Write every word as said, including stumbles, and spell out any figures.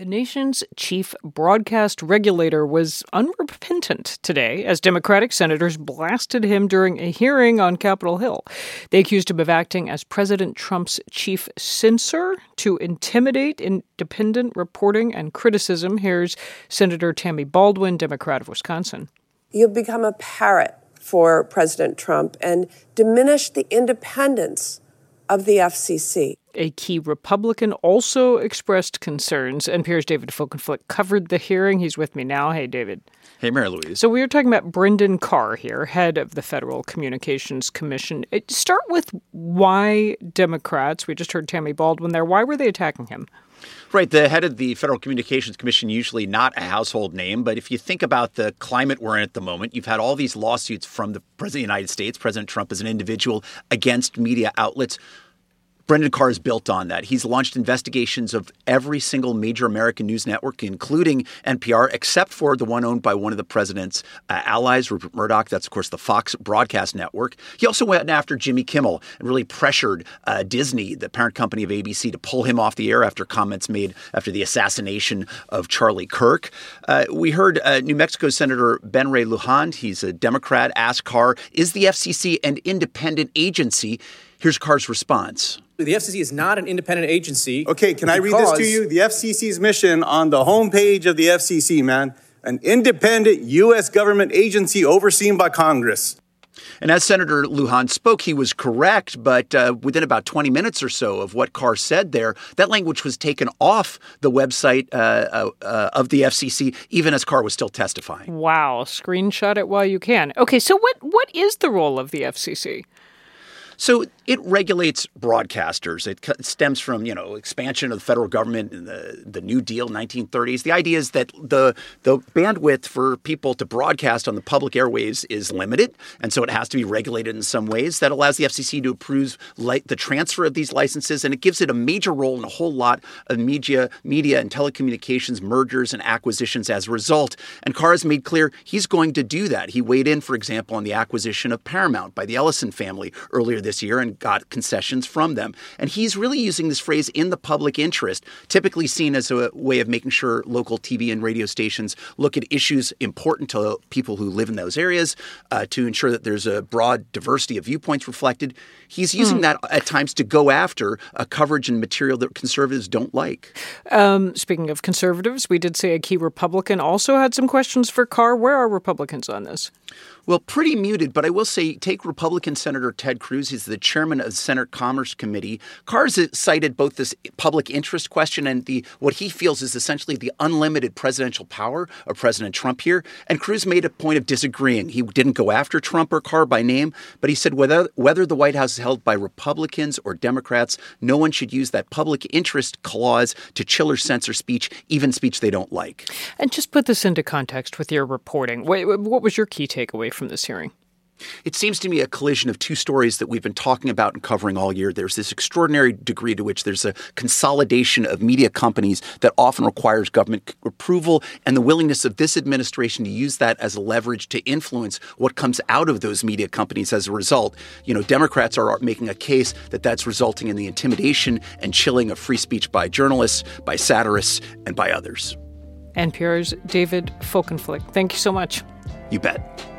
The nation's chief broadcast regulator was unrepentant today as Democratic senators blasted him during a hearing on Capitol Hill. They accused him of acting as President Trump's chief censor to intimidate independent reporting and criticism. Here's Senator Tammy Baldwin, Democrat of Wisconsin. You've become a parrot for President Trump and diminished the independence of the F C C. A key Republican also expressed concerns. N P R's David Folkenflik covered the hearing. He's with me now. Hey, David. Hey, Mary Louise. So we were talking about Brendan Carr here, head of the Federal Communications Commission. Start with why Democrats, we just heard Tammy Baldwin there, why were they attacking him? Right. The head of the Federal Communications Commission, usually not a household name. But if you think about the climate we're in at the moment, you've had all these lawsuits from the President of the United States, President Trump as an individual, against media outlets. Brendan Carr is built on that. He's launched investigations of every single major American news network, including N P R, except for the one owned by one of the president's uh, allies, Rupert Murdoch. That's, of course, the Fox broadcast network. He also went after Jimmy Kimmel and really pressured uh, Disney, the parent company of A B C, to pull him off the air after comments made after the assassination of Charlie Kirk. Uh, we heard uh, New Mexico Senator Ben Ray Lujan, he's a Democrat, asked Carr, is the F C C an independent agency? Here's Carr's response. The F C C is not an independent agency. Okay, can I read this to you? The F C C's mission on the homepage of the F C C, man. An independent U S government agency overseen by Congress. And as Senator Lujan spoke, he was correct, but uh, within about twenty minutes or so of what Carr said there, that language was taken off the website uh, uh, of the F C C, even as Carr was still testifying. Wow. Screenshot it while you can. Okay, so what what is the role of the F C C? So it regulates broadcasters. It stems from, you know, expansion of the federal government in the, the New Deal, nineteen thirties. The idea is that the the bandwidth for people to broadcast on the public airwaves is limited, and so it has to be regulated in some ways. That allows the F C C to approve li- the transfer of these licenses, and it gives it a major role in a whole lot of media, media and telecommunications mergers and acquisitions as a result. And Carr has made clear he's going to do that. He weighed in, for example, on the acquisition of Paramount by the Ellison family earlier this year and got concessions from them. And he's really using this phrase in the public interest, typically seen as a way of making sure local T V and radio stations look at issues important to people who live in those areas uh, to ensure that there's a broad diversity of viewpoints reflected. He's using mm. that at times to go after a coverage and material that conservatives don't like. Um, speaking of conservatives, we did say a key Republican also had some questions for Carr. Where are Republicans on this? Well, pretty muted, but I will say take Republican Senator Ted Cruz. He's the chairman of the Senate Commerce Committee. Carr's cited both this public interest question and the what he feels is essentially the unlimited presidential power of President Trump here. And Cruz made a point of disagreeing. He didn't go after Trump or Carr by name, but he said whether whether the White House is held by Republicans or Democrats, no one should use that public interest clause to chill or censor speech, even speech they don't like. And just put this into context with your reporting. What was your key takeaway from this hearing? It seems to me a collision of two stories that we've been talking about and covering all year. There's this extraordinary degree to which there's a consolidation of media companies that often requires government approval, and the willingness of this administration to use that as a leverage to influence what comes out of those media companies as a result. You know, Democrats are making a case that that's resulting in the intimidation and chilling of free speech by journalists, by satirists, and by others. N P R's David Folkenflik, thank you so much. You bet.